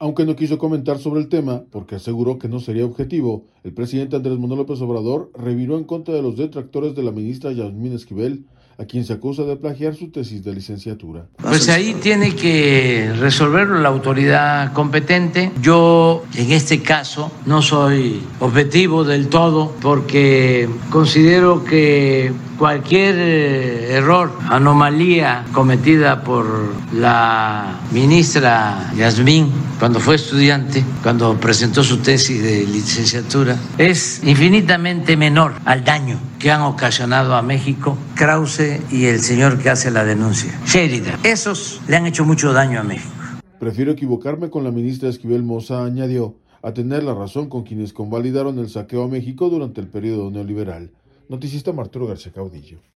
Aunque no quiso comentar sobre el tema, porque aseguró que no sería objetivo, el presidente Andrés Manuel López Obrador reviró en contra de los detractores de la ministra Yasmín Esquivel, a quien se acusa de plagiar su tesis de licenciatura. Pues ahí tiene que resolverlo la autoridad competente. Yo, en este caso, no soy objetivo del todo porque considero que cualquier error, anomalía cometida por la ministra Yasmín cuando fue estudiante, cuando presentó su tesis de licenciatura, es infinitamente menor al daño que han ocasionado a México Krause y el señor que hace la denuncia, Sheridan. Esos le han hecho mucho daño a México. Prefiero equivocarme con la ministra Esquivel Moza, añadió, a tener la razón con quienes convalidaron el saqueo a México durante el periodo neoliberal. Noticista Arturo García Caudillo.